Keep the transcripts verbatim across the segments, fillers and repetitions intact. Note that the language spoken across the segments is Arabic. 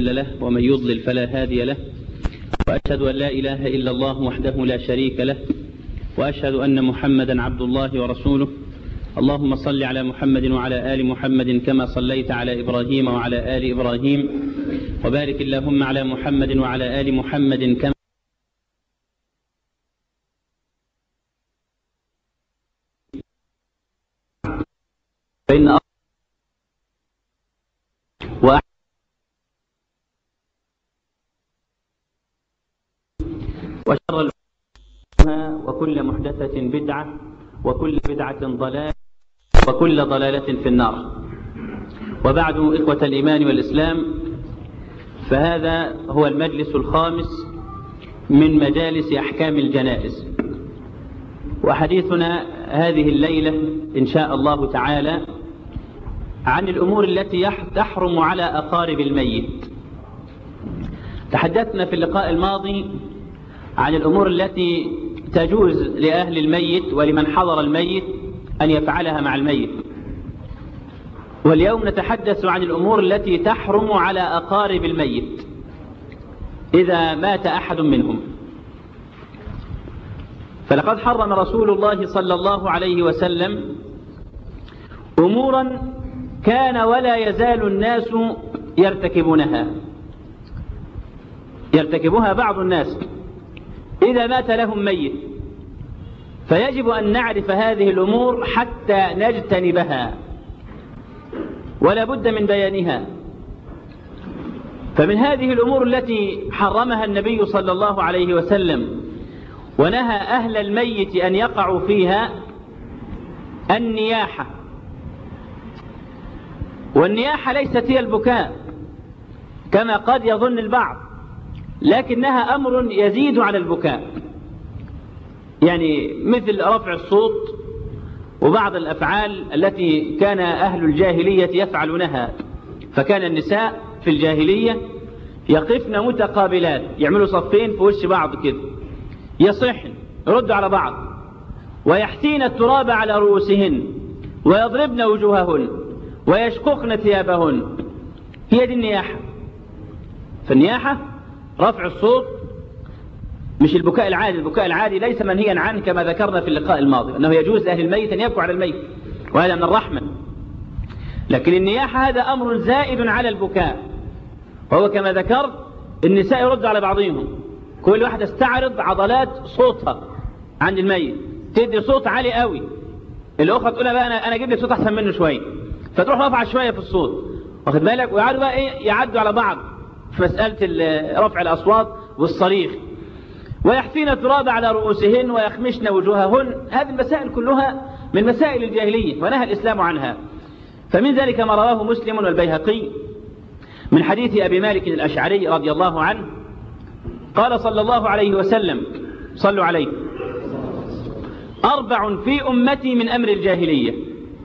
مضل له ومن يضلل فلا هادي له، وأشهد أن لا إله إلا الله وحده لا شريك له، وأشهد أن محمدا عبد الله ورسوله. اللهم صل على محمد وعلى آل محمد كما صليت على إبراهيم وعلى آل إبراهيم، وبارك اللهم على محمد وعلى آل محمد كما فإن وشر وكل محدثة بدعة وكل بدعة ضلالة وكل ضلالة في النار. وبعد، إخوة الإيمان والإسلام، فهذا هو المجلس الخامس من مجالس أحكام الجنائز، وحديثنا هذه الليلة إن شاء الله تعالى عن الأمور التي تحرم على أقارب الميت. تحدثنا في اللقاء الماضي عن الأمور التي تجوز لأهل الميت ولمن حضر الميت أن يفعلها مع الميت، واليوم نتحدث عن الأمور التي تحرم على أقارب الميت إذا مات أحد منهم. فلقد حرم رسول الله صلى الله عليه وسلم أمورا كان ولا يزال الناس يرتكبونها يرتكبها بعض الناس إذا مات لهم ميت، فيجب أن نعرف هذه الأمور حتى نجتنبها، ولا بد من بيانها. فمن هذه الأمور التي حرمها النبي صلى الله عليه وسلم ونهى أهل الميت أن يقعوا فيها النياحة. والنياحة ليست هي البكاء كما قد يظن البعض، لكنها أمر يزيد على البكاء، يعني مثل رفع الصوت وبعض الأفعال التي كان أهل الجاهلية يفعلونها. فكان النساء في الجاهلية يقفن متقابلات، يعملوا صفين في وش بعض كده، يصحن يردوا على بعض، ويحثين التراب على رؤوسهن، ويضربن وجوههن، ويشققن ثيابهن. هي دي النياحة. فالنياحة رفع الصوت، مش البكاء العادي. البكاء العادي ليس منهيا عنه كما ذكرنا في اللقاء الماضي، أنه يجوز لأهل الميت أن يبكوا على الميت، وهذا من الرحمة. لكن النياحة هذا أمر زائد على البكاء، وهو كما ذكرت النساء يرد على بعضهم، كل واحدة استعرض عضلات صوتها عند الميت، تدي صوت عالي قوي، الأخرى تقولها بقى أنا أنا أجيب لك صوت أحسن منه شوية، فتروح رفع شوية في الصوت، واخد بالك، ويقعدوا بقى إيه يعدوا على بعض في مسألة رفع الأصوات والصريخ، ويحفين التراب على رؤوسهن ويخمشن وجوههن. هذه المسائل كلها من مسائل الجاهلية ونهى الإسلام عنها. فمن ذلك ما رواه مسلم والبيهقي من حديث أبي مالك الأشعري رضي الله عنه قال صلى الله عليه وسلم: صلوا عليه: أربع في أمتي من أمر الجاهلية.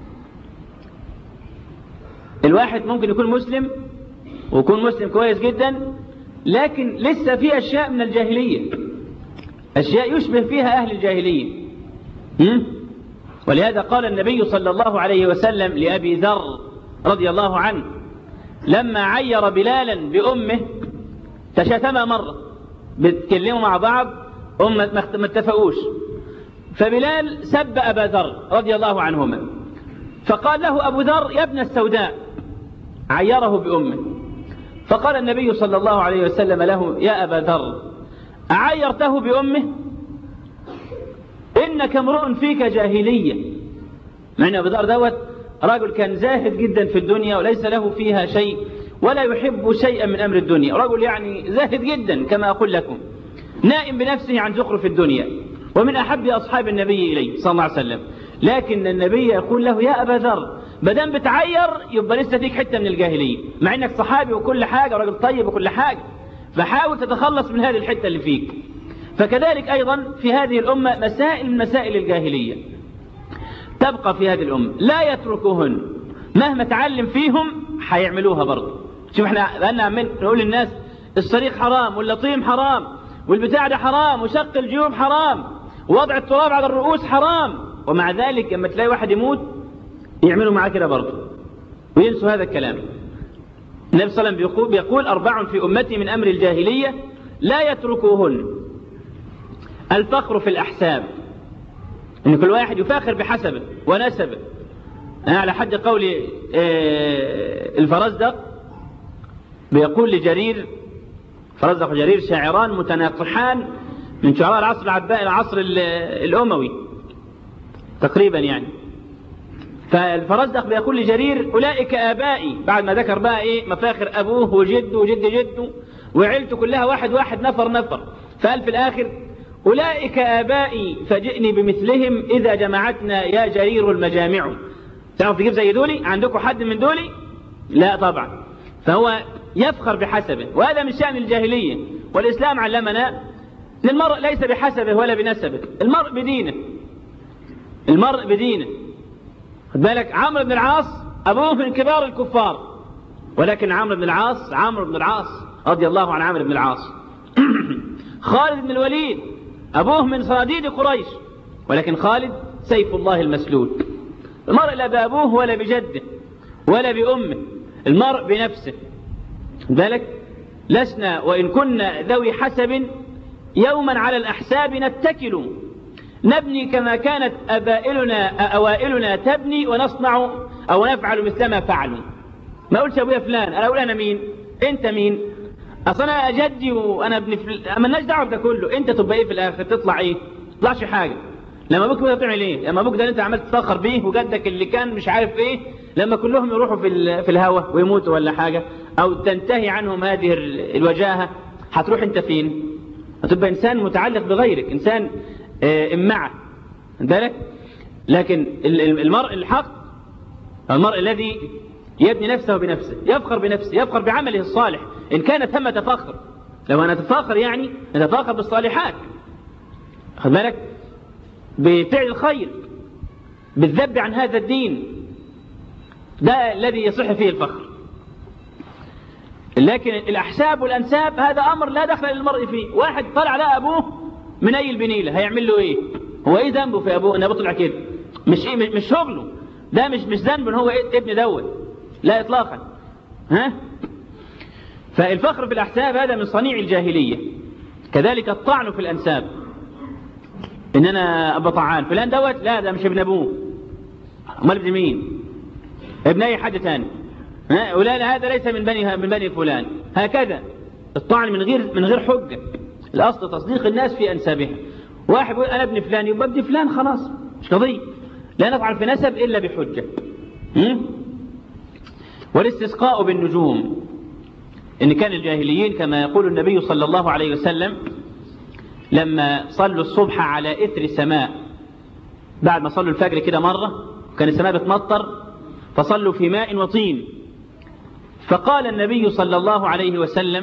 الواحد ممكن يكون مسلم ويكون مسلم كويس جدا، لكن لسه في أشياء من الجاهلية، أشياء يشبه فيها أهل الجاهلية. ولهذا قال النبي صلى الله عليه وسلم لأبي ذر رضي الله عنه لما عير بلالا بأمه، تشاتما مرة، بيتكلموا مع بعض، هم ما اتفقوش، فبلال سب أبا ذر رضي الله عنهما، فقال له أبو ذر: يا ابن السوداء، عيره بأمه. فقال النبي صلى الله عليه وسلم له: يا أبا ذر، أعيرته بأمه؟ إنك امرؤ فيك جاهلية. مع أن أبو ذر دوت رجل كان زاهد جدا في الدنيا وليس له فيها شيء ولا يحب شيئا من أمر الدنيا، رجل يعني زاهد جدا كما أقول لكم، نائم بنفسه عن زخرف الدنيا، ومن أحب أصحاب النبي إليه صلى الله عليه وسلم. لكن النبي يقول له: يا أبا ذر، بدام بتعير يبقى لسه فيك حتة من الجاهلية، مع أنك صحابي وكل حاجة ورجل طيب وكل حاجة، فحاول تتخلص من هذه الحتة اللي فيك. فكذلك أيضا في هذه الأمة مسائل من مسائل الجاهلية تبقى في هذه الأمة، لا يتركوهن، مهما تعلم فيهم حيعملوها برضه. شوف احنا بقالنا عمال نقول للناس الصريخ حرام، واللطيم حرام، والبتاع ده حرام، وشق الجيوب حرام، ووضع التراب على الرؤوس حرام، ومع ذلك لما تلاقي واحد يموت يعملوا معاه كده برضه وينسوا هذا الكلام. النبي صلى الله عليه وسلم بيقول أربع في أمتي من أمر الجاهلية لا يتركوهن: الفخر في الأحساب، إن كل واحد يفاخر بحسبه ونسبه، على حد قول الفرزدق بيقول لجرير، فرزدق وجرير شاعران متناقحان من شعراء العصر العباسي العصر الأموي تقريبا يعني. فالفرزدق بيقول لجرير: أولئك آبائي، بعد ما ذكر بقى إيه مفاخر أبوه وجده وجد جده وعيلته كلها واحد واحد نفر نفر، فقال في الآخر: أولئك آبائي فجئني بمثلهم إذا جمعتنا يا جرير المجامع. تعرف تجيب زي دولي؟ عندكم حد من دولي؟ لا طبعا. فهو يفخر بحسبه، وهذا من شأن الجاهلية. والإسلام علمنا أن المرء ليس بحسبه ولا بنسبه، المرء بدينه، المرء بدينه. خد بالك، عمرو بن العاص أبوه من كبار الكفار، ولكن عمرو بن العاص عمرو بن العاص رضي الله عن عمرو بن العاص. خالد بن الوليد أبوه من صناديد قريش، ولكن خالد سيف الله المسلول. المرء لا بأبوه ولا بجده ولا بأمه، المرء بنفسه. بالك، لسنا وإن كنا ذوي حسب يوما على الأحساب نتكل، نبني كما كانت أبائلنا أوائلنا تبني، ونصنع أو نفعل مثل ما فعلوا. ما أقولش أبويا فلان، أنا أقول أنا مين؟ أنت مين؟ أصل أنا جدي وأنا ابن فلان، مالناش دعوة بده كله. أنت تبقى إيه في الآخر؟ تطلع إيه؟ تطلعش حاجة. لما أبوك بدأ تعمل إيه؟ لما أبوك ده أنت عملت تفخر بيه، وجدك اللي كان مش عارف إيه، لما كلهم يروحوا في في الهواء ويموتوا ولا حاجة، أو تنتهي عنهم هذه الوجاهة، هتروح أنت فين؟ هتبقى إنسان متعلق بغيرك، إنسان إمعة. بالك؟ لكن المرء الحق، المرء الذي يبني نفسه بنفسه، يفخر بنفسه، يفخر بعمله الصالح، إن كان ثمة فخر. لو أنا أتفاخر يعني نتفاخر بالصالحات، خد بالك، بفعل الخير، بالذب عن هذا الدين، ده الذي يصح فيه الفخر. لكن الأحساب والأنساب هذا أمر لا دخل للمرء فيه. واحد طلع على أبوه من أي البنيلة، هيعمل له إيه؟ هو إيه ذنبه في أبوه أن أبوه طلع كده؟ مش إيه، مش شغله ده، مش مش ذنب إن هو إيه ابن دوت، لا إطلاقا. ها؟ فالفخر في الأحساب هذا من صنيع الجاهلية. كذلك الطعن في الأنساب، إن أنا أبا طعان فلان دوت، لا ده مش ابن أبوه، أمال ابن مين؟ ابن أي حد تاني. ها؟ ولا هذا ليس من بني من بني فلان. هكذا الطعن من غير من غير حجة. الأصل تصديق الناس في أنسابها. واحد يقول أنا ابن فلان، يبقى ابن فلان خلاص، مش قضية، لا نطعن في نسب إلا بحجة. والاستسقاء بالنجوم، إن كان الجاهليين كما يقول النبي صلى الله عليه وسلم لما صلوا الصبح على إثر سماء، بعد ما صلوا الفجر كده مرة كان السماء بتمطر، فصلوا في ماء وطين، فقال النبي صلى الله عليه وسلم: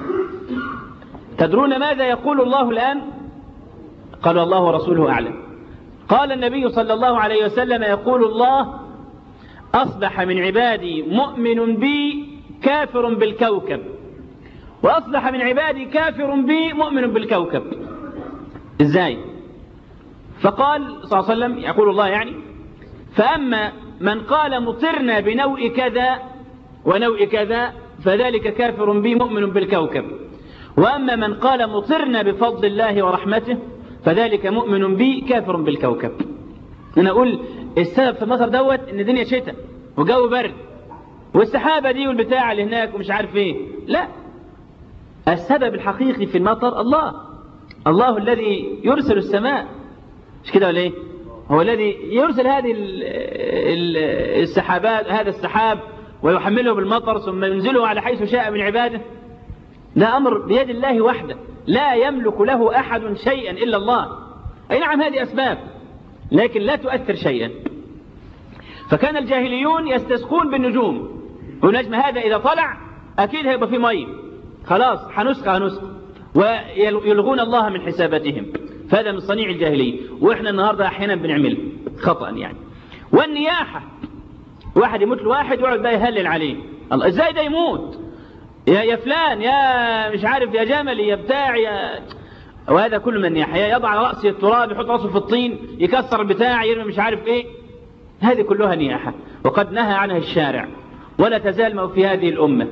تدرون ماذا يقول الله الآن؟ قال: الله ورسوله أعلم. قال النبي صلى الله عليه وسلم: يقول الله: أصبح من عبادي مؤمن بي كافر بالكوكب، وأصبح من عبادي كافر بي مؤمن بالكوكب. إزاي؟ فقال صلى الله عليه وسلم، يقول الله يعني: فأما من قال مطرنا بنوء كذا ونوء كذا فذلك كافر بي مؤمن بالكوكب، وأما من قال مطرنا بفضل الله ورحمته فذلك مؤمن بي كافر بالكوكب. أنا أقول السبب في مصر دوت إن الدنيا شتاء وجو برد والسحابة دي والبتاع اللي هناك ومش عارف ايه، لا، السبب الحقيقي في المطر الله، الله الذي يرسل السماء، مش كده ولا ايه؟ هو الذي يرسل هذه السحابات، هذا السحاب، ويحمله بالمطر ثم ينزله على حيث شاء من عباده. ده أمر بيد الله وحده، لا يملك له أحد شيئا إلا الله. أي نعم هذه أسباب لكن لا تؤثر شيئا. فكان الجاهليون يستسقون بالنجوم، والنجم هذا إذا طلع أكيد هيبقى فيه مية، خلاص هنسقى هنسقى، ويلغون الله من حساباتهم. فهذا من صنيع الجاهلية، وإحنا النهاردة أحيانا بنعمله خطأ يعني. والنياحة، واحد يموت لواحد ويقعد بقى يهلل عليه، الله إزاي ده يموت، يا يا فلان، يا مش عارف، يا جملي، يا بتاع، يا، وهذا كل من نياحة، يضع على رأسه التراب، يحط رأسه في الطين، يكسر البتاع، يرمي مش عارف إيه، هذه كلها نياحة، وقد نهى عنها الشارع، ولا تزال في هذه الأمة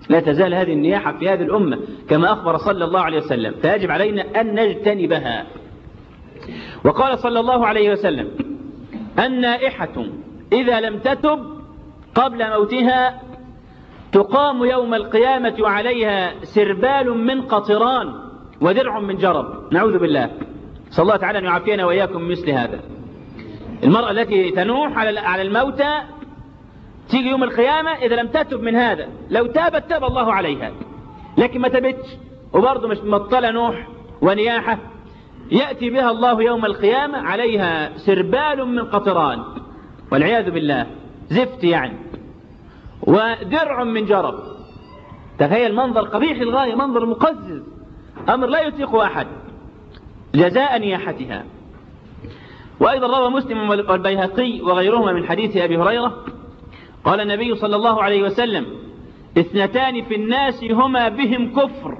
لا تزال هذه النياحة في هذه الأمة كما أخبر صلى الله عليه وسلم، فيجب علينا أن نجتنبها. وقال صلى الله عليه وسلم: النائحة إذا لم تتب قبل موتها تقام يوم القيامة عليها سربال من قطران ودرع من جرب. نعوذ بالله، صلى الله تعالى أن يعافينا وإياكم مثل هذا. المرأة التي تنوح على الموتى تيجي يوم القيامة إذا لم تتب من هذا، لو تابت تاب الله عليها، لكن ما تبتش وبرضه مش مبطلة نوح ونياحة، يأتي بها الله يوم القيامة عليها سربال من قطران والعياذ بالله، زفت يعني، ودرع من جرب. تخيل منظر قبيح للغاية، منظر مقزز، أمر لا يطيقه أحد، جزاء نياحتها. وأيضا روى مسلم والبيهقي وغيرهما من حديث أبي هريرة قال النبي صلى الله عليه وسلم: اثنتان في الناس هما بهم كفر،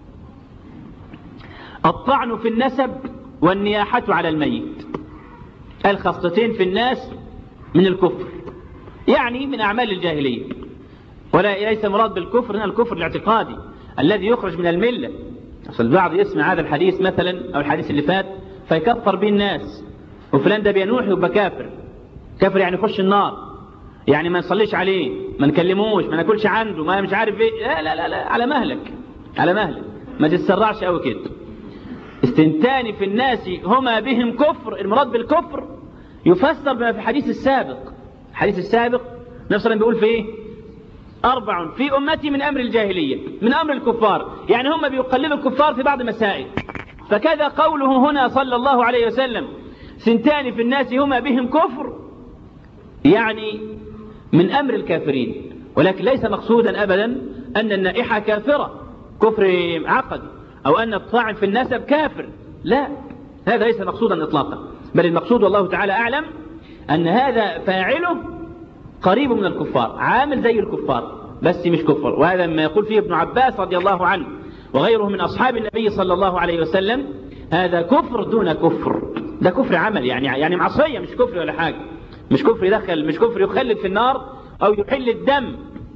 الطعن في النسب والنياحة على الميت. الخصلتين في الناس من الكفر، يعني من أعمال الجاهلية، ولا ليس مراد بالكفر هنا الكفر الاعتقادي الذي يخرج من الملة. أصل البعض يسمع هذا الحديث مثلا أو الحديث اللي فات فيكفر به الناس، وفلان ده بينوح يبقى كافر. كافر يعني يخش النار، يعني ما نصليش عليه، ما نكلموش، ما ناكلش عنده، ما مش عارف ايه. لا لا لا, لا. على مهلك، على مهلك، ما تتسرعش قوي كده. استنتان في الناس هما بهم كفر، المراد بالكفر يفسر بما في الحديث السابق. الحديث السابق نفسنا بيقول في ايه؟ أربع في أمتي من أمر الجاهلية، من أمر الكفار، يعني هم بيقلدوا الكفار في بعض مسائل. فكذا قوله هنا صلى الله عليه وسلم: سنتان في الناس هما بهم كفر، يعني من أمر الكافرين، ولكن ليس مقصودا أبدا أن النائحة كافرة كفر عقد، أو أن الطاعن في النسب كافر، لا، هذا ليس مقصودا إطلاقا، بل المقصود والله تعالى أعلم أن هذا فاعله قريب من الكفار، عامل زي الكفار بس مش كفر. وهذا ما يقول فيه ابن عباس رضي الله عنه وغيره من أصحاب النبي صلى الله عليه وسلم: هذا كفر دون كفر، ده كفر عمل، يعني يعني معصية، مش كفر ولا حاجة، مش كفر يدخل، مش كفر يخلد في النار أو يحل الدم.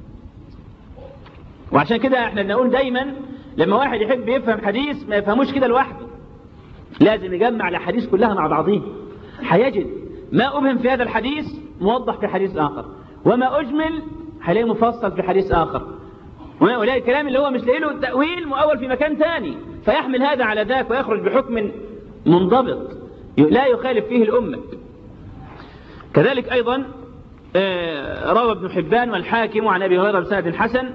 وعشان كده احنا بنقول دايما لما واحد يحب يفهم حديث ما يفهموش كده لوحده، لازم يجمع الأحاديث كلها مع بعضها، هيجد ما أبهم في هذا الحديث موضح في حديث آخر، وما أجمل هيلاقيه مفصل في حديث آخر، ولاقي الكلام اللي هو مش لاقي له تأويل مؤول في مكان ثاني، فيحمل هذا على ذاك ويخرج بحكم منضبط لا يخالف فيه الأمة. كذلك أيضا روى ابن حبان والحاكم عن أبي هريرة بسند حسن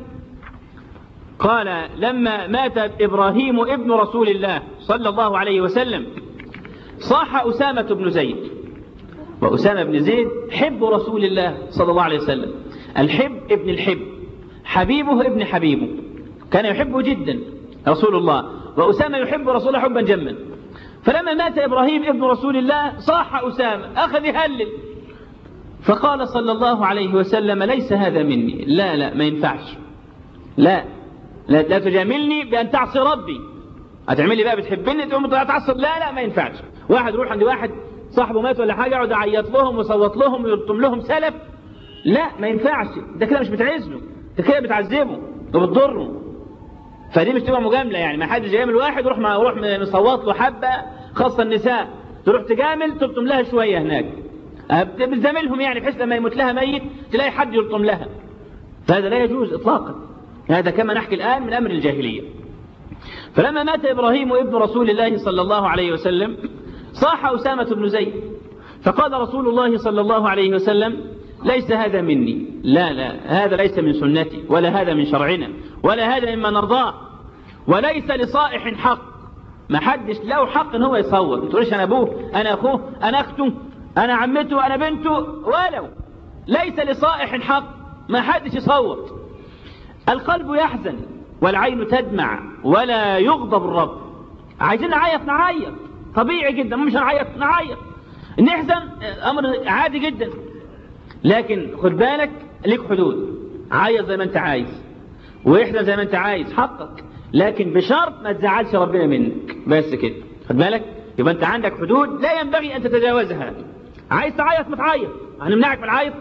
قال: لما مات إبراهيم ابن رسول الله صلى الله عليه وسلم صاح أسامة بن زيد، وأسامة بن زيد حب رسول الله صلى الله عليه وسلم، الحب ابن الحب، حبيبه ابن حبيبه، كان يحبه جدا رسول الله، وأسامة يحب رسول الله حبا جما. فلما مات إبراهيم ابن رسول الله صاح أسامة، أخذ يهلل، فقال صلى الله عليه وسلم: ليس هذا مني، لا لا ما ينفعش، لا لا, لا تجاملني بأن تعصي ربي، هتعملي بقى بتحبني تقوم تعصب، لا لا ما ينفعش. واحد يروح عند واحد صاحبه مات ولا حاجة يقعد يعيط لهم ويصوت لهم ويلطم لهم سلف، لا ما ينفعش، ده كده مش بتعز له، ده كده بتعذبه وبتضره. فدي مش تبقى مجاملة، يعني ما حدش يجامل واحد ويروح ما يروح مصوت له حبة، خاصة النساء تروح تجامل تلطم لها شوية هناك، بتزاملهم يعني بحيث لما يموت لها ميت تلاقي حد يلطم لها، فهذا لا يجوز إطلاقا، هذا كما نحكي الآن من أمر الجاهلية. فلما مات إبراهيم ابن رسول الله صلى الله عليه وسلم صاح أسامة بن زيد، فقال رسول الله صلى الله عليه وسلم: ليس هذا مني، لا لا هذا ليس من سنتي، ولا هذا من شرعنا، ولا هذا مما نرضاه، وليس لصائح حق، ما حدش له حق ان هو يصوت، ما تقولش انا ابوه انا اخوه انا اخته انا عمته انا بنته، ولو ليس لصائح حق، ما حدش يصوت. القلب يحزن والعين تدمع ولا يغضب الرب. عايزين نعيط نعيط طبيعي جدا، مش نعيط نعيط نحزن امر عادي جدا، لكن خد بالك ليك حدود، عيط زي ما انت عايز واحزن زي ما انت عايز حقك، لكن بشرط ما تزعلش ربنا منك، بس كده خد بالك. يبقى انت عندك حدود لا ينبغي ان تتجاوزها. عايز تعيط ما تعيط، هنمنعك من العيط؟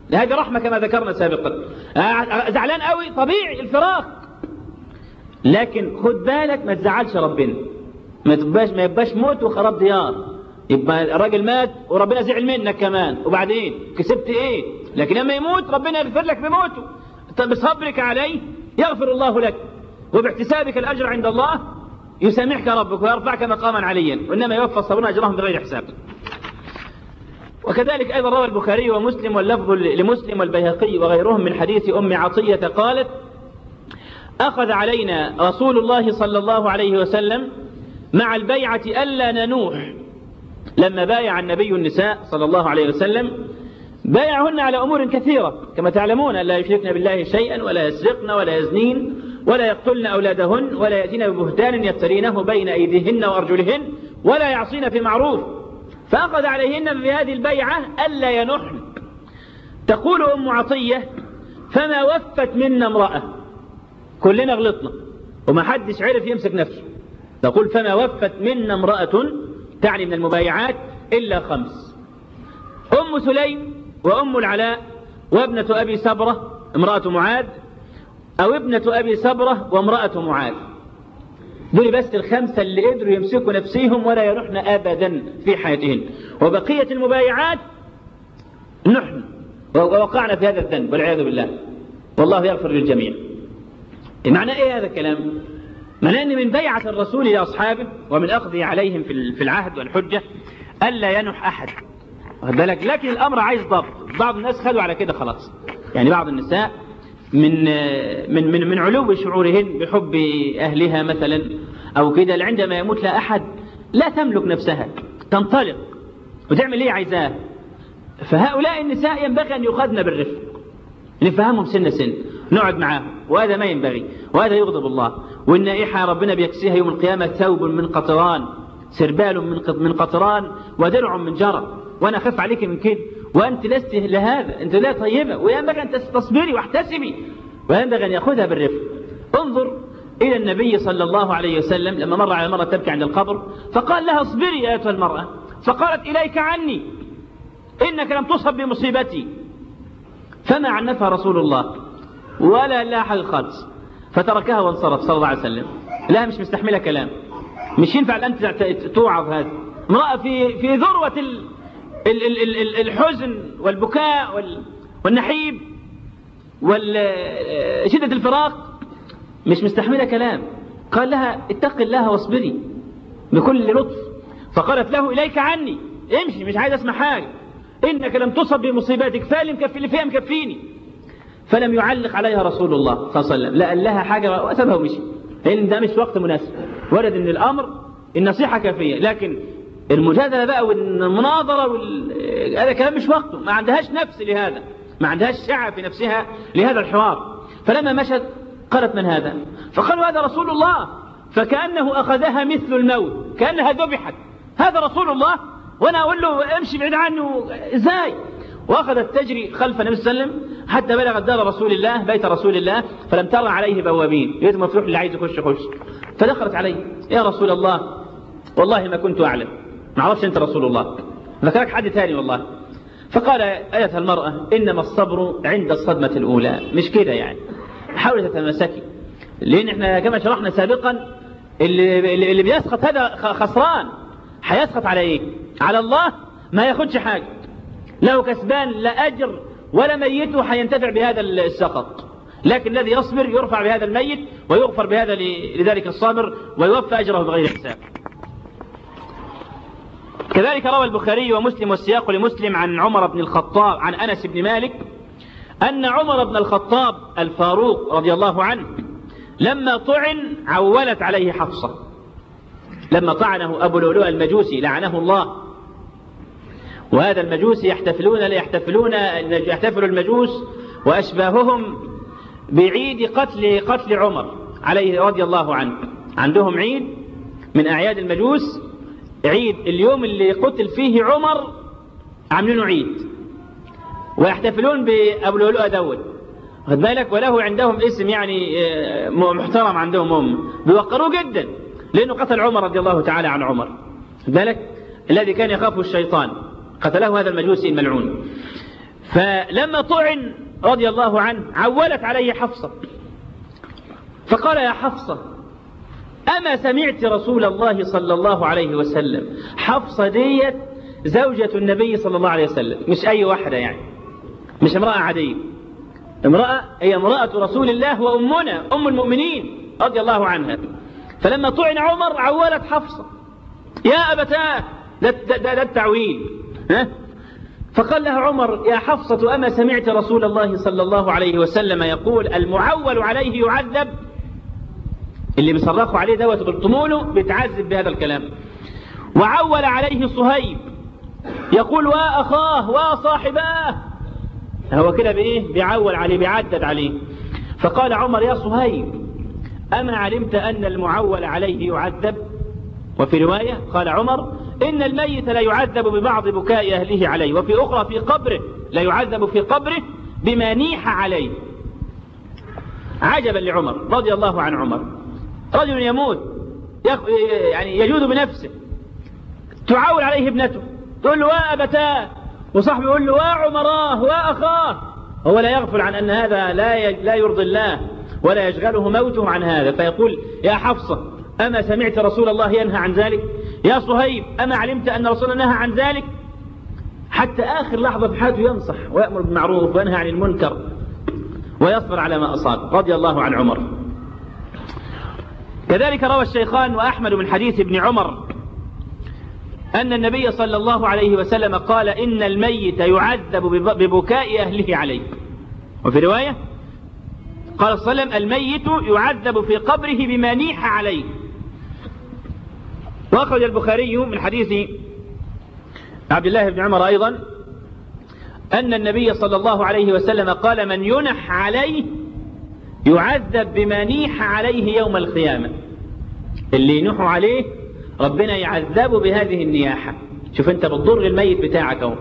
هذه رحمة كما ذكرنا سابقا. زعلان قوي طبيعي الفراق، لكن خد بالك ما تزعلش ربنا، ما تبقاش ما يبقاش موت وخراب ديار، يبقى الراجل مات وربنا زعل منك كمان، وبعدين كسبت ايه؟ لكن لما يموت ربنا يغفر لك بموته، بصبرك عليه يغفر الله لك، وباحتسابك الأجر عند الله يسامحك ربك ويرفعك مقاما عليا، وإنما يوفى الصابرون أجرهم بغير حساب. وكذلك أيضا روى البخاري ومسلم واللفظ لمسلم والبيهقي وغيرهم من حديث أم عطية قالت: أخذ علينا رسول الله صلى الله عليه وسلم مع البيعة ألا ننوح، لما بايع النبي النساء صلى الله عليه وسلم بايعهن على أمور كثيرة كما تعلمون، ألا يشركن بالله شيئا ولا يسرقن ولا يزنين ولا يقتلن أولادهن ولا يأتين ببهتان يفترينه بين أيديهن وأرجلهن ولا يعصين في معروف، فأخذ عليهن بهذه البيعة ألا ينحن. تقول أم عطية: فما وفت منا امرأة، كلنا غلطنا وما حدش عرف يمسك نفسه، تقول فما وفت منا امرأة تعني من المبايعات إلا خمس: أم سليم وأم العلاء وابنة أبي سبرة امرأة معاذ، أو ابنة أبي سبرة وامرأة معاذ. دول بس الخمسة اللي قدروا يمسكوا نفسيهم ولا يروحن أبدا في حياتهن، وبقية المبايعات نحن ووقعنا في هذا الذنب والعياذ بالله، والله يغفر للجميع. معنى إيه هذا الكلام؟ معنى أن من بيعة الرسول لأصحابه ومن أخذه عليهم في العهد والحجة ألا ينح أحد، واخد بالك؟ لكن الأمر عايز ضبط. بعض الناس خدوا على كده خلاص، يعني بعض النساء من من من من علو شعورهن بحب أهلها مثلا أو كده، عندما يموت لا أحد لا تملك نفسها، تنطلق وتعمل اللي عايزاه. فهؤلاء النساء ينبغي أن يؤخذن بالرفق، نفهمهم سن سن، نقعد معاهم، وهذا ما ينبغي، وهذا يغضب الله. والنائحة ربنا بيكسيها يوم القيامة ثوب من قطران، سربال من من قطران، ودرع من جرى، وأنا أخاف عليك من كده، وأنت لست لهذا، أنت لا طيبة، وينبغي أن تصبري واحتسبي، وينبغي أن يأخذها بالرفق. انظر إلى النبي صلى الله عليه وسلم لما مر على مرة تبكي عند القبر، فقال لها: اصبري يا أيتها المرأة، فقالت: إليك عني، إنك لم تصب بمصيبتي. فما عنفها رسول الله ولا لا أحد خالص، فتركها وانصرف صلى الله عليه وسلم. لا، مش مستحملة كلام، مش ينفع أن توعظ هذا امرأة في في ذروة الحزن والبكاء والنحيب وشدة الفراق، مش مستحملة كلام. قال لها: اتق الله واصبري بكل لطف. فقالت له: إليك عني، امشي، مش عايز اسمع حاجة، إنك لم تصب بمصيبتك، فاللي مكفي اللي فيها مكفيني. فلم يعلق عليها رسول الله صلى الله عليه وسلم، لا قال لها حاجة وسابها ومشي، لأن ده مش وقت مناسب. ورد من الأمر النصيحة كافية، لكن المجادلة بقى والمناظرة وال... هذا كلام مش وقته، ما عندهاش نفس لهذا، ما عندهاش سعة في نفسها لهذا الحوار. فلما مشت قالت: من هذا؟ فقالوا: هذا رسول الله. فكأنه أخذها مثل الموت، كأنها ذبحت، هذا رسول الله وأنا أقول له امشي بعيد عنه إزاي؟ وأخذت تجري خلف النبي صلى الله عليه وسلم حتى بلغت دار رسول الله، بيت رسول الله، فلم ترى عليه بوابين، بيت مفتوح اللي عايز يخش يخش. فدخلت عليه: يا رسول الله، والله ما كنت أعلم، ما عرفش أنت رسول الله، ذكرك حد ثاني والله. فقال: أيتها المرأة، إنما الصبر عند الصدمة الأولى. مش كده يعني، حاولي تتمسكي، لأن احنا كما شرحنا سابقا اللي, اللي بيسخط هذا خسران. هيسخط على ايه؟ على الله، ما ياخدش حاجة، له كسبان لا أجر ولا ميته هينتفع بهذا السخط. لكن الذي يصبر يرفع بهذا الميت ويغفر بهذا لذلك الصابر ويوفى أجره بغير حساب. كذلك روى البخاري ومسلم والسياق لمسلم عن عمر بن الخطاب عن أنس بن مالك أن عمر بن الخطاب الفاروق رضي الله عنه لما طعن عولت عليه حفصة، لما طعنه أبو لؤلؤ المجوسي لعنه الله، وهذا المجوسي يحتفلون يحتفلون يحتفل المجوس وأشباههم بعيد قتل قتل عمر عليه رضي الله عنه. عندهم عيد من أعياد المجوس، عيد اليوم اللي قتل فيه عمر عاملينه عيد، ويحتفلون بأبو لؤلؤ داود، خد بالك، وله عندهم اسم يعني محترم عندهم، هم بيوقروه جدا لأنه قتل عمر رضي الله تعالى عن عمر، خد بالك، الذي كان يخافه الشيطان، قتله هذا المجوسي الملعون. فلما طعن رضي الله عنه عولت عليه حفصة، فقال يا حفصة أما سمعت رسول الله صلى الله عليه وسلم؟ حفصة ديت زوجة النبي صلى الله عليه وسلم، مش أي واحدة يعني، مش امرأة عادية، امرأة هي امرأة رسول الله وأمنا أم المؤمنين رضي الله عنها. فلما طعن عمر عولت حفصة يا أبتاه، ده التعويل. ها؟ فقال لها عمر يا حفصة أما سمعت رسول الله صلى الله عليه وسلم يقول المعول عليه يعذب؟ اللي بيصرخوا عليه دوت بالطموله بيتعذب بهذا الكلام. وعول عليه صهيب يقول وأخاه وصاحباه، هو كده بإيه؟ بيعول عليه، بيعدد عليه. فقال عمر يا صهيب أما علمت أن المعول عليه يعذب؟ وفي رواية قال عمر إن الميت لا يعذب ببعض بكاء أهله عليه، وفي أخرى في قبره لا يعذب في قبره بما نيح عليه. عجبا لعمر رضي الله عن عمر، رجل يموت يعني يجود بنفسه، تعاول عليه ابنته تقول له وأبتاه، وصاحبه يقول له وعمراه وأخاه، هو لا يغفل عن أن هذا لا لا يرضي الله ولا يشغله موته عن هذا، فيقول يا حفصة أما سمعت رسول الله ينهى عن ذلك؟ يا صهيب أما علمت أن رسول الله نهى عن ذلك؟ حتى آخر لحظة في حياته ينصح ويأمر بالمعروف وينهى عن المنكر ويصبر على ما أصاب رضي الله عن عمر. كذلك روى الشيخان وأحمد من حديث ابن عمر أن النبي صلى الله عليه وسلم قال إن الميت يعذب ببكاء أهله عليه. وفي رواية قال صلى الله عليه وسلم الميت يعذب في قبره بما نيح عليه. وأخرج البخاري من حديث عبد الله بن عمر أيضا أن النبي صلى الله عليه وسلم قال من ينح عليه يعذب بما نيح عليه يوم القيامة. اللي ينحوا عليه ربنا يعذبه بهذه النياحة. شوف انت بتضر الميت بتاعك اهو.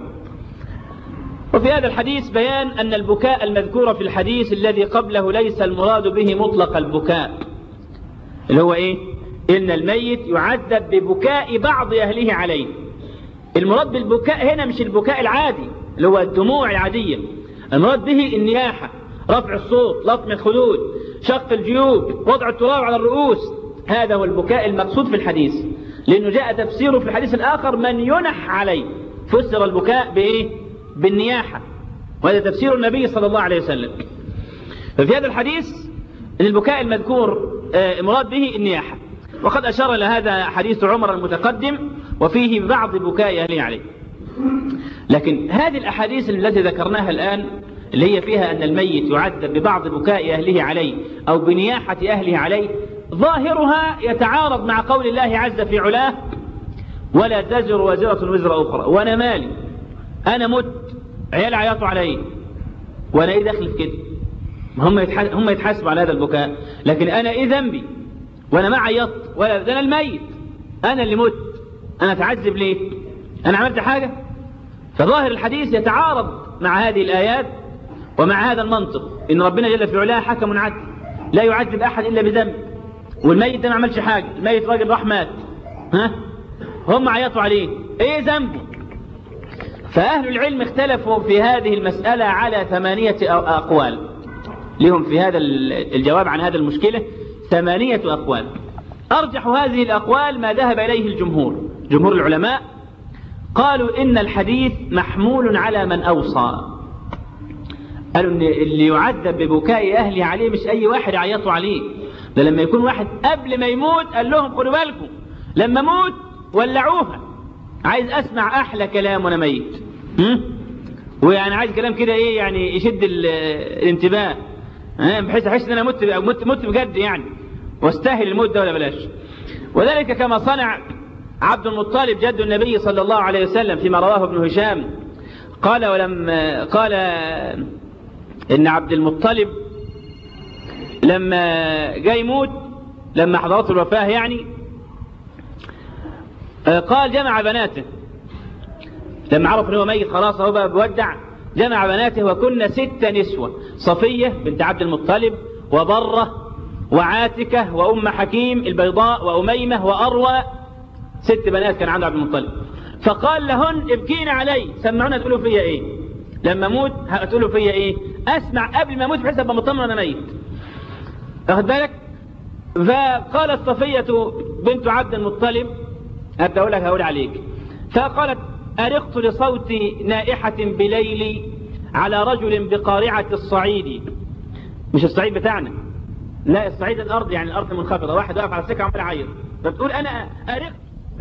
وفي هذا الحديث بيان أن البكاء المذكور في الحديث الذي قبله ليس المراد به مطلق البكاء، اللي هو ايه؟ إن الميت يعذب ببكاء بعض أهله عليه. المراد بالبكاء هنا مش البكاء العادي اللي هو الدموع العادية، المراد به النياحة، رفع الصوت، لطم الخدود، شق الجيوب، وضع التراب على الرؤوس. هذا هو البكاء المقصود في الحديث، لأنه جاء تفسيره في الحديث الآخر من ينح عليه، فسر البكاء بإيه؟ بالنياحة، وهذا تفسير النبي صلى الله عليه وسلم. ففي هذا الحديث أن البكاء المذكور مراد به النياحة، وقد أشار إلى هذا حديث عمر المتقدم وفيه بعض بكاء أهله عليه. لكن هذه الأحاديث التي ذكرناها الآن اللي هي فيها أن الميت يعذب ببعض بكاء أهله عليه أو بنياحة أهله عليه، ظاهرها يتعارض مع قول الله عز في علاه ولا تزر وزرة وزر أخرى. وأنا مالي، أنا مت، عيال عياطوا علي، وأنا إيه دخل في كده؟ هم هم يتحاسبوا على هذا البكاء، لكن أنا إيه ذنبي؟ وأنا ما عيطت ولا ده، أنا الميت، أنا اللي مت، أنا أتعذب ليه؟ أنا عملت حاجة؟ فظاهر الحديث يتعارض مع هذه الآيات ومع هذا المنطق، إن ربنا جل في علاه حكم عدل لا يعذب أحد إلا بذنب، والميت ده ما عملش حاجة، الميت راجل راح مات، ها؟ هم عيطوا عليه، إيه ذنبه؟ فأهل العلم اختلفوا في هذه المسألة على ثمانية أقوال، لهم في هذا الجواب عن هذا المشكلة ثمانية أقوال. أرجح هذه الأقوال ما ذهب إليه الجمهور، جمهور العلماء قالوا إن الحديث محمول على من أوصى. قالوا إن اللي يعذب ببكاء أهله عليه مش أي واحد عيطوا عليه، ده لما يكون واحد قبل ما يموت قال لهم خدوا بالكم لما موت ولعوها، عايز أسمع أحلى كلام وأنا ميت، ويعني عايز كلام كده إيه يعني يشد الانتباه، بحيث أحس إن أنا مت مت مت بجد يعني، واستاهل الموت ده ولا بلاش. وذلك كما صنع عبد المطلب جد النبي صلى الله عليه وسلم فيما رواه ابن هشام، قال ولما قال إن عبد المطلب لما جاء يموت، لما حضرته الوفاة يعني، قال جمع بناته، لما عرف أنه ميت خلاص هو بقى بودع، جمع بناته وكنا ست نسوة، صفية بنت عبد المطلب وبرة وعاتكة وأم حكيم البيضاء وأميمة وأروى، ست بنات كان عند عبد المطلب. فقال لهن ابكين علي، سمعونا تقولوا فيا ايه؟ لما اموت هتقولوا فيا ايه؟ اسمع قبل ما اموت بحيث ابقى مطمن انا ميت. واخد بالك؟ فقالت صفية بنت عبد المطلب، ابدا اقول لك هقول عليك، فقالت ارقت لصوت نائحة بليلي على رجل بقارعة الصعيد. مش الصعيد بتاعنا، لا الصعيد الارض، يعني الارض منخفضة، واحد واقف على السكة عمال يعيط، فبتقول انا ارقت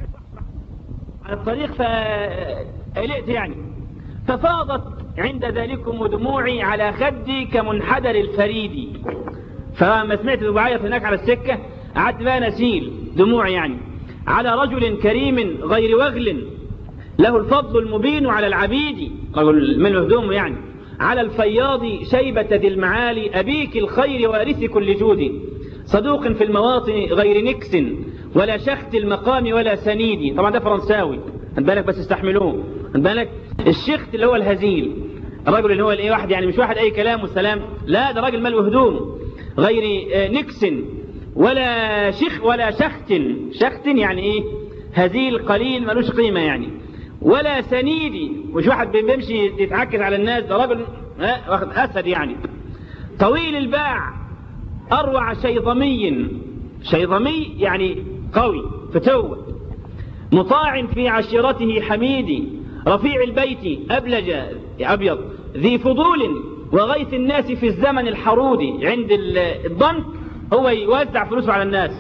على الطريق فقلقت يعني، ففاضت عند ذلكم دموعي على خدي كمنحدر الفريد. فما سمعت بعيط هناك على السكة قعدت بقى نسيل دموعي يعني على رجل كريم غير وغل له الفضل المبين على العبيد، رجل من هدومه يعني، على الفياض شيبة ذي المعالي أبيك الخير وارث كل جود، صدوق في المواطن غير نكس ولا شخت المقام ولا سنيد. طبعا ده فرنساوي خد بالك بس استحملوه. خد بالك الشخت اللي هو الهزيل، الرجل اللي هو الايه واحد يعني مش واحد اي كلام والسلام، لا ده راجل ماله هدوم، غير نكس ولا شيخ ولا شخت، شخت يعني ايه هزيل قليل ملوش قيمة يعني، ولا سنيدي مش واحد بيمشي يتعكس على الناس، ده راجل واخد اسد يعني، طويل الباع اروع شيضمي، شيضمي يعني قوي فتوة، مطاع في عشيرته حميدي، رفيع البيت أبلج أبيض ذي فضول وغيث الناس في الزمن الحرودي، عند الضنك هو يوزع فلوسه على الناس،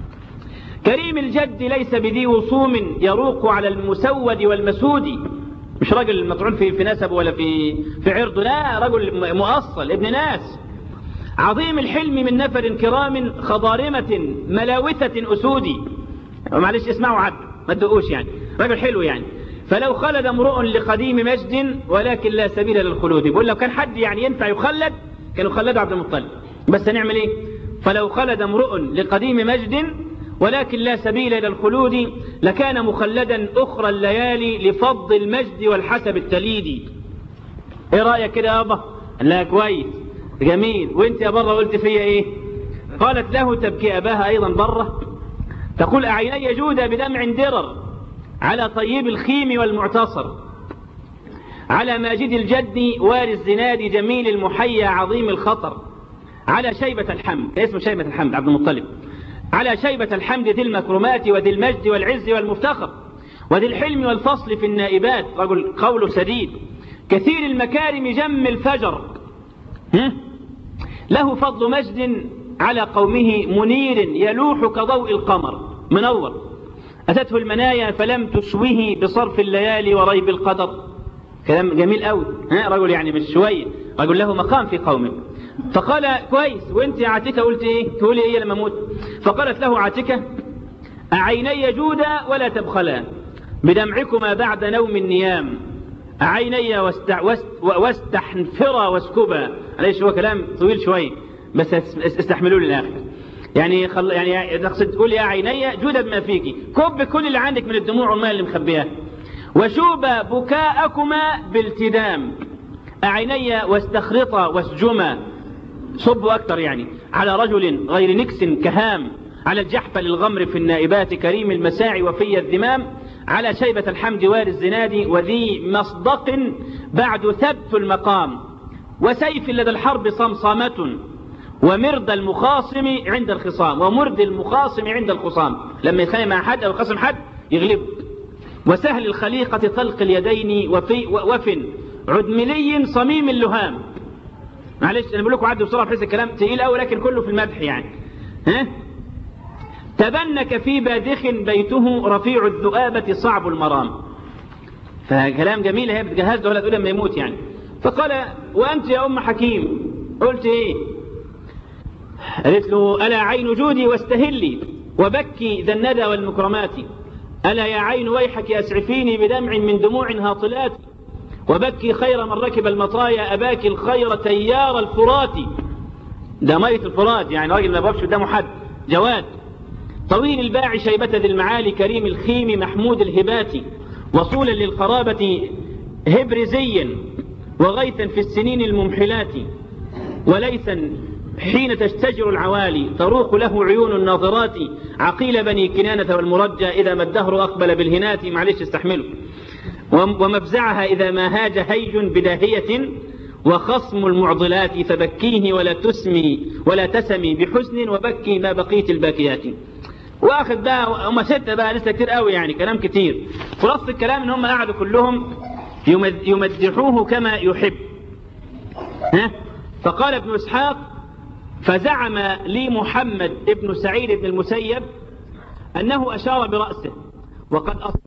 كريم الجد ليس بذي وصوم يروق على المسود والمسود، مش راجل مطعون في في نسب ولا في في عرضه، لا رجل مؤصل ابن ناس، عظيم الحلم من نفر كرام خضارمة ملاوثة أسودي، معلش اسمعوا عد ما تدقوش يعني، راجل حلو يعني، فلو خلد امرؤ لقديم مجد ولكن لا سبيل للخلود. بيقول لو كان حد يعني ينفع يخلد كانوا خلدوا عبد المطلب، بس نعمل ايه؟ فلو خلد امرؤ لقديم مجد ولكن لا سبيل للخلود لكان مخلدا اخرى الليالي لفض المجد والحسب التليدي. ايه رايك كده يابا؟ لا كويس جميل. وانت يا بره قلت فيا ايه؟ قالت له تبكي اباها ايضا بره، تقول اعيني جودا بدمع درر على طيب الخيم والمعتصر، على ماجد الجد واري الزناد جميل المحيا عظيم الخطر، على شيبة الحمد، اسمه شيبة الحمد عبد المطلب، على شيبة الحمد ذي المكرمات وذي المجد والعز والمفتخر وذي الحلم والفصل في النائبات، رجل قوله سديد، كثير المكارم جم الفجر، له فضل مجد على قومه منير يلوح كضوء القمر، منور، أتته المنايا فلم تشوه بصرف الليالي وريب القدر. كلام جميل قوي، ها رجل يعني مش شوية، رجل له مقام في قومه. فقال كويس وانت يا عاتكة قلت ايه؟ تقولي ايه لما اموت؟ فقالت له عاتكة أعيني جودا ولا تبخلا بدمعكما بعد نوم النيام، أعيني واستحنفرا واسكبا. معلش هو كلام طويل شوية بس استحملوا لي الآخر. يعني خل... يعني تقصد تقول يا عيني جود بما فيك، كب كل اللي عندك من الدموع والماء اللي مخبياه، وشوب بكاءكما بالتدام، أعيني واستخرطا واسجما، صبوا أكثر يعني، على رجل غير نكس كهام، على الجحفل الغمر في النائبات كريم المساعي وفي الذمام، على شيبة الحمد واري الزناد وذي مصدق بعد ثبت المقام، وسيف لدى الحرب صمصامة ومرد المخاصم عند الخصام، ومرد المخاصم عند الخصام لما يتخانق مع حد أو يخاصم حد يغلبه، وسهل الخليقة طلق اليدين وفي وف عدملي صميم اللهام. معلش أنا بقول لكم عدوا بسرعة بحيث الكلام تقيل أوي لكن كله في المدح يعني. ها؟ تبنك في بادخ بيته رفيع الذؤابة صعب المرام. فكلام جميل هي بتجهز له ولا تقول لما يموت يعني. فقال وأنت يا أم حكيم قلت إيه؟ قالت له ألا عين جودي واستهلي وبكي ذا الندى والمكرمات، ألا يا عين ويحك أسعفيني بدمع من دموع هاطلات، وبكي خير من ركب المطايا أباك الخير تيار الفرات. ده مية الفرات يعني راجل ما بابش قدامه حد، جواد طويل الباع شيبة ذي المعالي كريم الخيم محمود الهبات، وصولا للقرابة هبرزيا وغيثا في السنين الممحلات، وليثا حين تشتجر العوالي تروق له عيون الناظرات، عقيل بني كنانة والمرجى إذا ما الدهر أقبل بالهنات. معلش استحمله. ومفزعها إذا ما هاج هيج بداهية، وخصم المعضلات فبكيه ولا تسمي ولا تسمي بحزن، وبكي ما بقيت الباكيات. واخد بقى هم ستة بقى لسه كتير قوي يعني كلام كتير. خلاصة الكلام ان هم قعدوا كلهم يمدحوه كما يحب. ها؟ فقال ابن إسحاق: فزعم لي محمد ابن سعيد بن المسيب أنه أشار برأسه وقد أصبح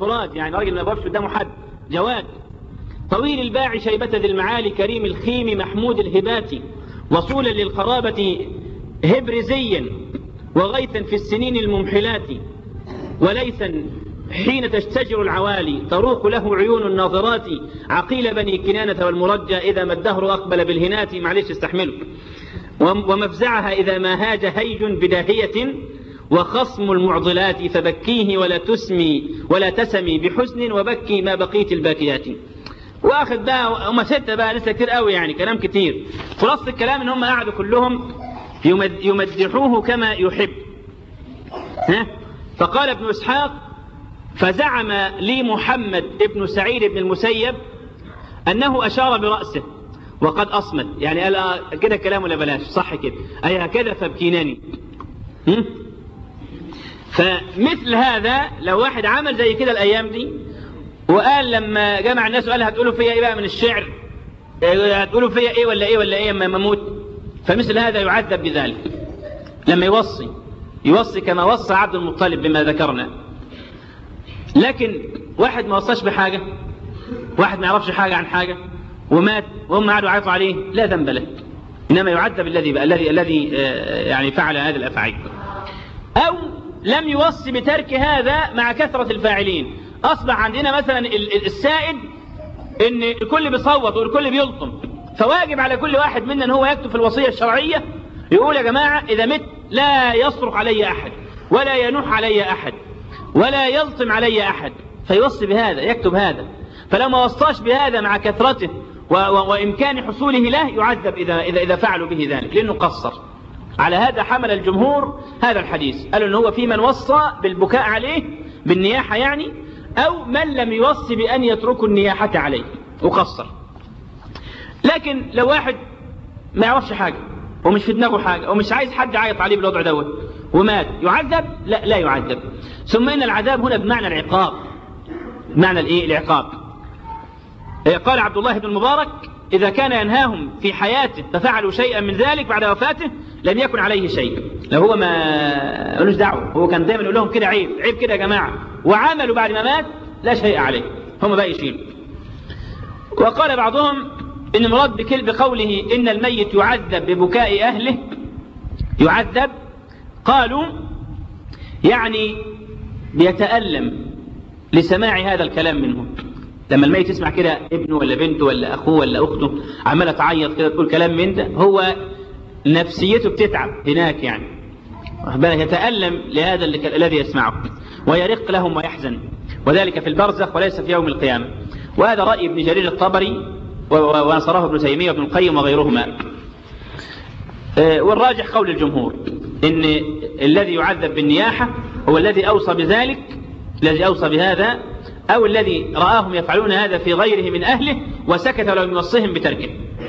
فراد، يعني راجل ما بقفش قدامه حد، جواد. طويل الباع شيبة ذي المعالي، كريم الخيم محمود الهبات، وصولا للقرابة هبرزيا، وغيثا في السنين الممحلات، وليثا حين تشتجر العوالي تروق له عيون الناظرات، عقيل بني كنانة والمرجى إذا ما الدهر أقبل بالهنات، معلش استحمله، ومفزعها إذا ما هاج هيج بداهية، وخصم المعضلات فبكيه ولا تسمي ولا تسمي بحزن، وبكي ما بقيت الباكيات. واخد بقى هم ستة بقى لسه كتير قوي، يعني كلام كتير. خلاصة الكلام ان هم قعدوا كلهم يمدحوه كما يحب. ها؟ فقال ابن إسحاق: فزعم لي محمد ابن سعيد بن المسيب أنه أشار برأسه وقد أصمت، يعني قال كده كلام ولا بلاش، صح كده، أي هكذا فابكيناني. فمثل هذا لو واحد عمل زي كده الأيام دي وقال لما جمع الناس وقال هتقولوا فيا إيه بقى من الشعر، هتقولوا فيا إيه ولا إيه ولا إيه أما مموت، فمثل هذا يعذب بذلك. لما يوصي يوصي كما وصى عبد المطلب بما ذكرنا. لكن واحد ما وصاش بحاجة، واحد ما يعرفش حاجة عن حاجة ومات وهم قعدوا يعيطوا عليه، لا ذنب له، إنما يعذب الذي الذي الذي يعني فعل هذه الأفعال. أو لم يوصي بترك هذا مع كثرة الفاعلين. أصبح عندنا مثلا السائد إن الكل بيصوت والكل بيلطم، فواجب على كل واحد منا إن هو يكتب في الوصية الشرعية يقول: يا جماعة إذا مت لا يصرخ علي أحد، ولا ينوح علي أحد، ولا يلطم علي أحد، فيوصي بهذا، يكتب هذا. فلو ما وصاش بهذا مع كثرته و و وإمكان حصوله له يعذب إذا, إذا, إذا فعلوا به ذلك، لأنه قصر. على هذا حمل الجمهور هذا الحديث، قالوا أنه هو في من وصى بالبكاء عليه بالنياحة يعني، أو من لم يوصي بأن يتركوا النياحة عليه وقصر. لكن لو واحد ما يعرفش حاجة ومش في دماغه حاجة ومش عايز حد يعيط عليه بالوضع دوت ومات، يعذب؟ لا لا يعذب. ثم إن العذاب هنا بمعنى العقاب، بمعنى الإيه؟ العقاب. قال عبد الله بن المبارك: إذا كان ينهاهم في حياته ففعلوا شيئا من ذلك بعد وفاته لم يكن عليه شيء. لو هو ما ملوش دعوه، هو كان دايما يقول لهم كده عيب عيب كده يا جماعة، وعملوا بعد ما مات لا شيء عليه، هم بقى يشيلوا. وقال بعضهم إن مراد بقوله إن الميت يعذب ببكاء أهله، يعذب قالوا يعني بيتألم لسماع هذا الكلام منهم. لما الميت يسمع كده ابنه ولا بنته ولا أخوه ولا أخته عمالة تعيط كده تقول كلام من ده، هو نفسيته بتتعب هناك، يعني يتألم لهذا الذي يسمعه ويرق لهم ويحزن، وذلك في البرزخ وليس في يوم القيامة. وهذا رأي ابن جرير الطبري ونصره ابن تيمية وابن القيم وغيرهما. والراجح قول الجمهور إن الذي يعذب بالنياحة هو الذي أوصى بذلك، الذي أوصى بهذا، أو الذي رآهم يفعلون هذا في غيره من أهله وسكت ولم يوصهم بتركه.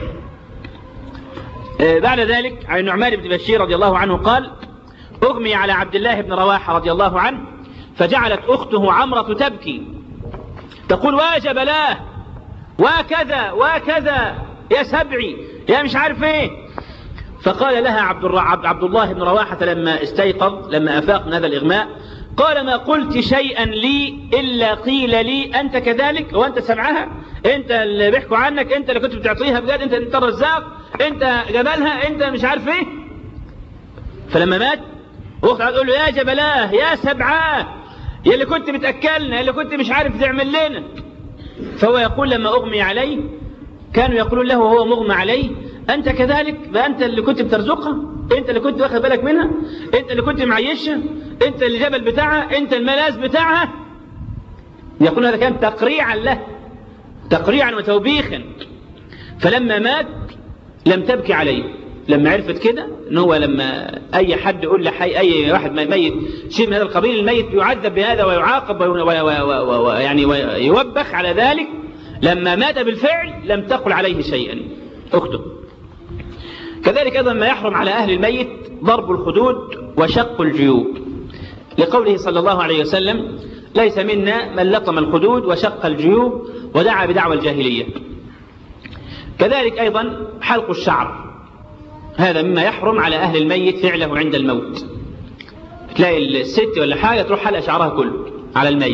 بعد ذلك عن النعمان بن بشير رضي الله عنه قال: أغمي على عبد الله بن رواحة رضي الله عنه، فجعلت أخته عمرة تبكي تقول: واجبلاه وكذا وكذا يا سبعي يا مش عارف ايه. فقال لها عبد, عبد الله بن رواحة لما استيقظ، لما أفاق من هذا الإغماء، قال: ما قلت شيئا لي إلا قيل لي أنت كذلك، وأنت سمعها، أنت اللي بيحكوا عنك، أنت اللي كنت بتعطيها بجد، أنت أنت الرزاق، أنت جبلها، أنت مش عارف ايه. فلما مات أختها تقول له: يا جبلاه يا سبعاه يا اللي كنت بتأكلنا، يا اللي كنت مش عارف تعمل لنا. فهو يقول لما أغمي عليه كانوا يقولون له وهو مغمى عليه: أنت كذلك، بقى أنت اللي كنت بترزقها، أنت اللي كنت واخد بالك منها، أنت اللي كنت معيشها، أنت اللي جبل بتاعها، أنت الملاذ بتاعها. يقول هذا كان تقريعا له، تقريعا وتوبيخا. فلما مات لم تبكي عليه، لما عرفت كده ان هو لما اي حد يقول لحي اي واحد ميت شيء من هذا القبيل، الميت يعذب بهذا ويعاقب ويعني ويوبخ على ذلك، لما مات بالفعل لم تقل عليه شيئا اخته. كذلك ايضا ما يحرم على اهل الميت ضرب الخدود وشق الجيوب، لقوله صلى الله عليه وسلم: ليس منا من لطم الخدود وشق الجيوب ودعا بدعوى الجاهلية. كذلك ايضا حلق الشعر، هذا مما يحرم على أهل الميت فعله عند الموت. تلاقي الست ولا حاجة تروح حلق شعرها كله على الميت،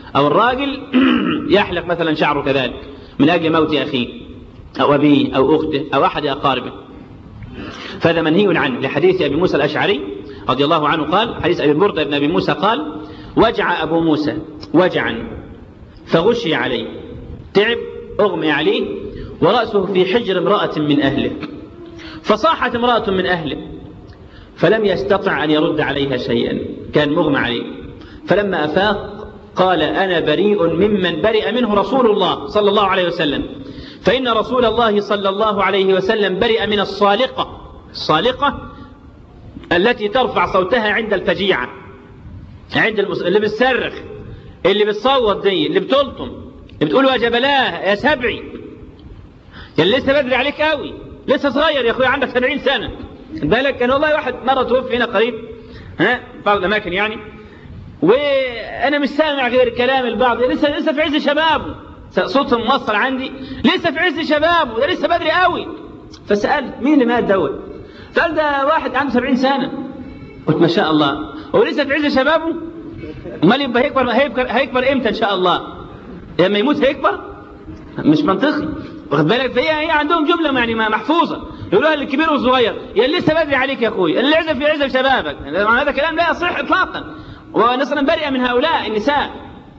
أو الراجل يحلق مثلا شعره كذلك من أجل موت أخيه أو أبيه أو أخته أو أحد أقاربه، فهذا منهي عنه لحديث أبي موسى الأشعري رضي الله عنه قال، حديث أبي بردة بن أبي موسى قال: وجع أبو موسى وجعا فغشي عليه، تعب أغمي عليه ورأسه في حجر امرأة من أهله، فصاحت امرأة من أهله فلم يستطع أن يرد عليها شيئا، كان مغمى عليه، فلما أفاق قال: أنا بريء ممن برئ منه رسول الله صلى الله عليه وسلم، فإن رسول الله صلى الله عليه وسلم برئ من الصالقة. الصالقة التي ترفع صوتها عند الفجيعة، عند المس... اللي بتصرخ، اللي بتصوت دي، اللي بتلطم، اللي بتقول يا جبلاه يا سبعي، اللي لسه بدري عليك قوي، لسه صغير يا اخويا، عندك سبعين سنة. بالك كان والله واحد مرة توفي هنا قريب، ها بعض الأماكن يعني، وأنا مش سامع غير كلام البعض، لسه لسه في عز شبابه، صوتهم موصل عندي، لسه في عز شبابه، ده لسه بدري قوي. فسألت مين اللي مات دوت؟ قال ده واحد عنده سبعين سنة. قلت ما شاء الله، ولسه في عز شبابه؟ امال يبقى هيكبر هيكبر هيكبر امتى ان شاء الله؟ لما يموت هيكبر؟ مش منطقي، واخد بالك؟ فهي هي عندهم جمله يعني محفوظه يقولوها للكبير والصغير، يا اللي لسه بدري عليك يا اخوي، اللي عزف في عزف شبابك. هذا كلام لا يصح اطلاقا، ونصرا برئ من هؤلاء النساء.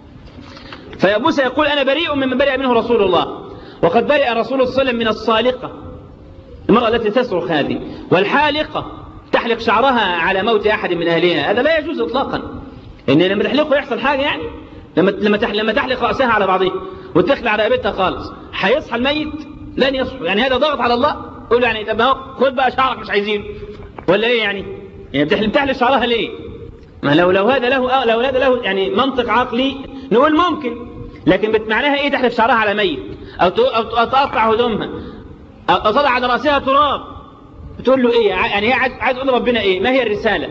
فموسى يقول: انا بريء ممن برئ منه رسول الله، وقد برئ رسول الله صلى الله عليه وسلم من الصالقه، المراه التي تصرخ هذه، والحالقه تحلق شعرها على موت احد من اهلها، هذا لا يجوز اطلاقا. ان لما تحلقه يحصل حاجه يعني، لما لما لما تحلق راسها على بعضها وتخلع رقبتها خالص، هيصحى الميت؟ لن يصحى. يعني هذا ضغط على الله. قول يعني طب اهو خد بقى شعرك مش عايزينه ولا ايه يعني؟ يعني بتحلق بتحلق شعرها ليه؟ ما لو لو هذا له لو هذا له يعني منطق عقلي نقول ممكن، لكن معناها ايه تحلق شعرها على ميت؟ او او تقطع هدومها او تضع على راسها تراب، بتقول له ايه؟ يعني هي عايز عايز تقول لربنا ايه؟ ما هي الرساله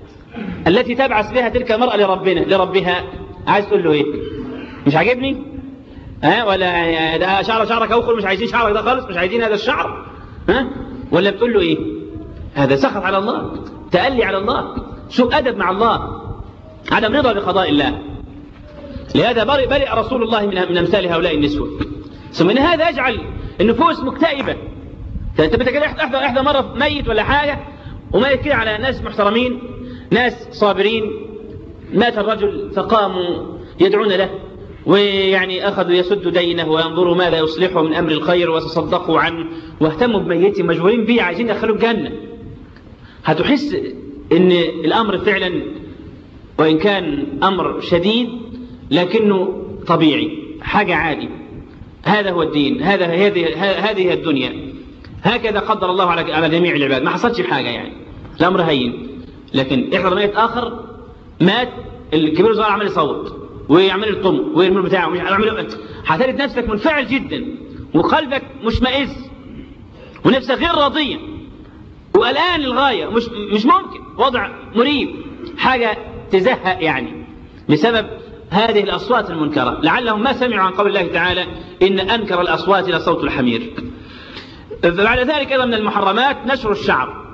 التي تبعث بها تلك المرأة لربنا لربها؟ عايز تقول له ايه؟ مش عاجبني؟ ها؟ ولا ده شعر شعرك اوخر مش عايزين شعرك ده خالص، مش عايزين هذا الشعر؟ ها؟ ولا بتقول له ايه؟ هذا سخط على الله، تألي على الله، سوء أدب مع الله، عدم رضا بقضاء الله. لهذا برئ برئ رسول الله من من امثال هؤلاء النسوة. ثم ان هذا يجعل النفوس مكتئبة. انت كده احضر احضر مرة ميت ولا حاجة، وميت كده على ناس محترمين، ناس صابرين، مات الرجل فقاموا يدعون له، ويعني أخذوا يسدوا دينه وينظروا ماذا يصلحه من أمر الخير وتصدقوا عنه، واهتموا بميته، مجبورين به، عايزين يدخلوا الجنة. هتحس إن الأمر فعلا وإن كان أمر شديد لكنه طبيعي، حاجة عادي. هذا هو الدين، هذا هذه هذه الدنيا، هكذا قدر الله على على جميع العباد، ما حصلش حاجة يعني، الأمر هين. لكن احضر ميت آخر مات، الكبير الصغير عمال يصوت ويعمل الطم ويرمي بتاعه ومش عمل، هتجد نفسك منفعل جدا وقلبك مشمئز ونفسك غير راضية وقلقان للغاية، مش مش ممكن، وضع مريب، حاجة تزهق يعني، بسبب هذه الأصوات المنكرة. لعلهم ما سمعوا عن قول الله تعالى: إن أنكر الأصوات لصوت الحمير. بعد ذلك أيضا من المحرمات نشر الشعر،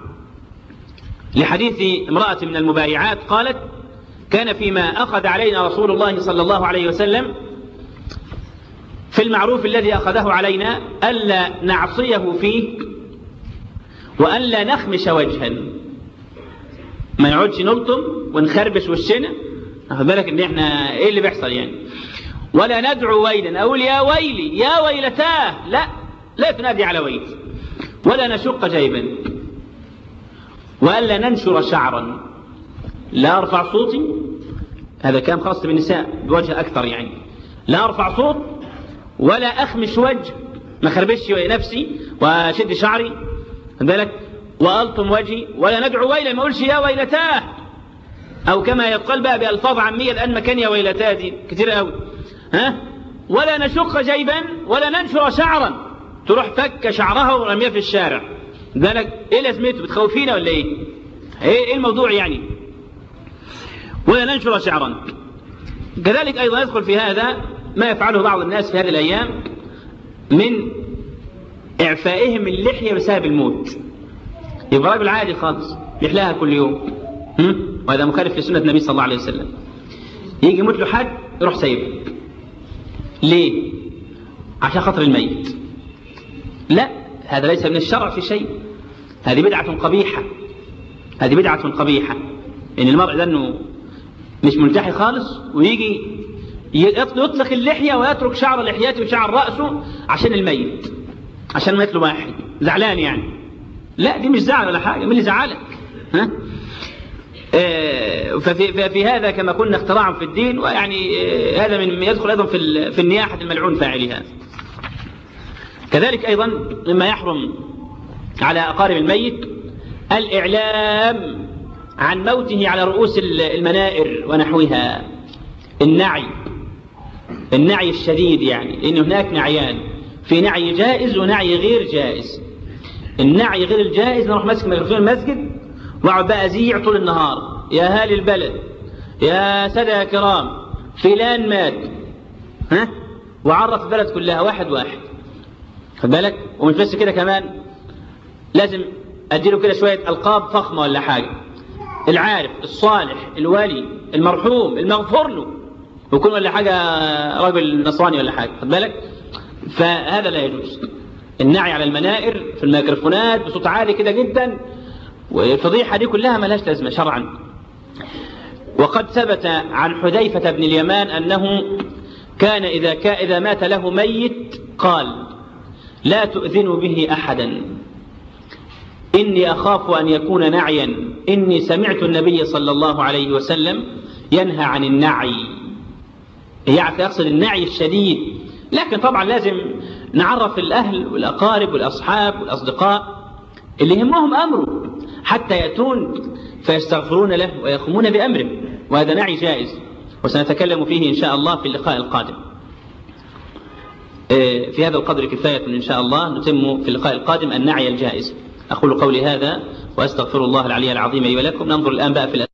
لحديث امرأة من المبايعات قالت: كان فيما أخذ علينا رسول الله صلى الله عليه وسلم في المعروف الذي أخذه علينا ألا نعصيه فيه وألا نخمش وجها، ما نقعدش نلطم ونخربش وشنا، أخذ بالك إن إحنا إيه اللي بيحصل يعني، ولا ندعو ويلا، أقول يا ويلي يا ويلتاه، لا لا تنادي على ويل، ولا نشق جيبا، وألا ننشر شعرا، لا أرفع صوتي، هذا كلام خاص بالنساء بوجه أكثر يعني، لا أرفع صوت ولا أخمش وجه، ما خربش نفسي وشد شعري بالك وألطم وجهي، ولا ندعو ويلا، ما أقولش يا ويلتاه، أو كما يقال بقى بألفاظ عامية الآن مكان يا ويلتاه دي كتير قوي، ها؟ ولا نشق جيبا ولا ننشر شعرا، تروح فك شعرها ورميها في الشارع، بالك إيه لازمته؟ بتخوفينا ولا إيه؟ إيه الموضوع يعني؟ ولا ننشر شعرا. كذلك أيضا يدخل في هذا ما يفعله بعض الناس في هذه الأيام من إعفائهم اللحية بسبب الموت. يبقى راجل عادي خالص يحلاها كل يوم، وهذا مخالف لسنة النبي صلى الله عليه وسلم. يجي يموت له حد يروح سايبها. ليه؟ عشان خاطر الميت. لا، هذا ليس من الشرع في شيء، هذه بدعة قبيحة، هذه بدعة قبيحة. إن المرء ده إنه مش ملتحي خالص ويجي يطلق اللحية ويترك شعر لحيته وشعر رأسه عشان الميت، عشان ميت له واحد زعلان يعني. لا، دي مش زعل ولا حاجة، من اللي زعلك؟ ها؟ آه ففي, ففي هذا كما قلنا اختراع في الدين، ويعني آه هذا من يدخل أيضا في, في النياحة الملعون فاعلها. كذلك أيضا مما يحرم على أقارب الميت الإعلام عن موته على رؤوس المنائر ونحوها، النعي، النعي الشديد، يعني لأن هناك نعيان، في نعي جائز ونعي غير جائز. النعي غير الجائز نروح ماسك ميكروفون المسجد واقعد بقى أزيع طول النهار، يا أهالي البلد، يا سادة يا كرام، فلان مات، ها، وعرف البلد كلها واحد واحد، خد بالك. ومش بس كده، كمان لازم أديله كده شوية ألقاب فخمة ولا حاجة، العارف، الصالح، الولي، المرحوم، المغفور له، ويكون ولا حاجة راجل نصراني ولا حاجة، خد بالك. فهذا لا يجوز. النعي على المنائر في الميكروفونات بصوت عالي كده جدا، والفضيحة دي كلها ما لهاش لازمة شرعا. وقد ثبت عن حذيفة بن اليمان أنه كان إذا, كان إذا مات له ميت قال: لا تؤذنوا به أحدا، إني أخاف أن يكون نعيا، إني سمعت النبي صلى الله عليه وسلم ينهى عن النعي. يعني يقصد النعي الشديد، لكن طبعا لازم نعرف الأهل والأقارب والأصحاب والأصدقاء اللي يهمهم أمره حتى يأتون فيستغفرون له ويقومون بأمره، وهذا نعي جائز، وسنتكلم فيه إن شاء الله في اللقاء القادم. في هذا القدر كفاية إن شاء الله، نتم في اللقاء القادم النعي الجائز. أقول قولي هذا وأستغفر الله العلي العظيم لي ولكم. ننظر الآن بقى في